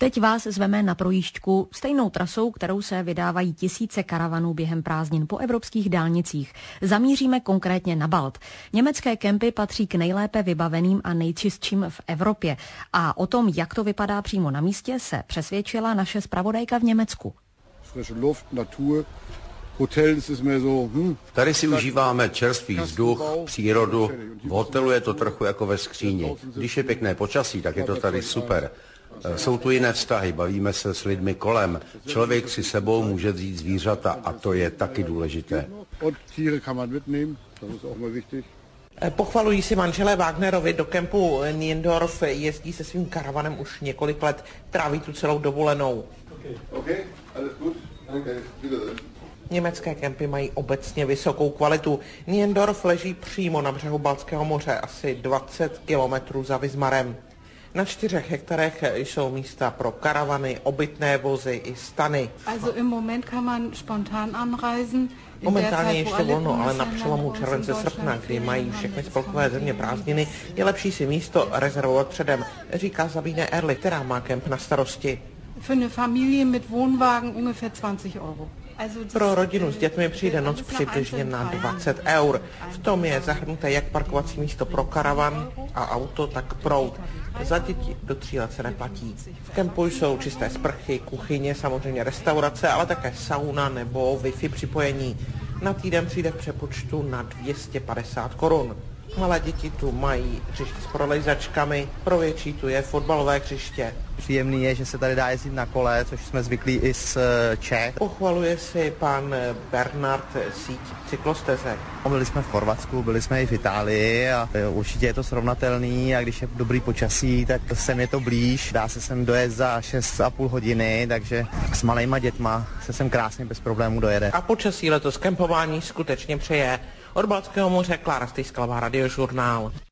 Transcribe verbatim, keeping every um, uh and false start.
Teď vás zveme na projížďku stejnou trasou, kterou se vydávají tisíce karavanů během prázdnin po evropských dálnicích. Zamíříme konkrétně na Balt. Německé kempy patří k nejlépe vybaveným a nejčistším v Evropě. A o tom, jak to vypadá přímo na místě, se přesvědčila naše zpravodajka v Německu. Tady si užíváme čerstvý vzduch, přírodu. V hotelu je to trochu jako ve skříni. Když je pěkné počasí, tak je to tady super. Jsou tu jiné vztahy, bavíme se s lidmi kolem. Člověk si sebou může vzít zvířata a to je taky důležité. Pochvalují si manželé Wagnerovi, do kempu Niendorf jezdí se svým karavanem už několik let, tráví tu celou dovolenou. Německé kempy mají obecně vysokou kvalitu. Niendorf leží přímo na břehu Baltského moře, asi dvacet kilometrů za Wismarem. Na čtyřech hektarech jsou místa pro karavany, obytné vozy i stany. Momentálně ještě volno, ale na přelomu července srpna, kdy mají všechny spolkové země prázdniny, je lepší si místo rezervovat předem, říká Sabine Erlich, která má kemp na starosti. Pro rodinu s dětmi přijde noc přibližně na dvacet eur. V tom je zahrnuté jak parkovací místo pro karavan a auto, tak proud. Za děti do tří let se neplatí. V kempu jsou čisté sprchy, kuchyně, samozřejmě restaurace, ale také sauna nebo Wi-Fi připojení. Na týden přijde v přepočtu na dvě stě padesát korun. Malé děti tu mají hřiště s prolejzačkami, pro větší tu je fotbalové hřiště. Příjemný je, že se tady dá jezdit na kole, což jsme zvyklí i z Čech. Pochvaluje si pan Bernard síť cyklostezek. Byli jsme v Chorvatsku, byli jsme i v Itálii a určitě je to srovnatelný a když je dobrý počasí, tak sem je to blíž. Dá se sem dojet za šest a půl hodiny, takže s malejma dětma se sem krásně bez problémů dojede. A počasí letos kempování skutečně přeje. Od Baltského moře Klára Stejskalová, Radiožurnál.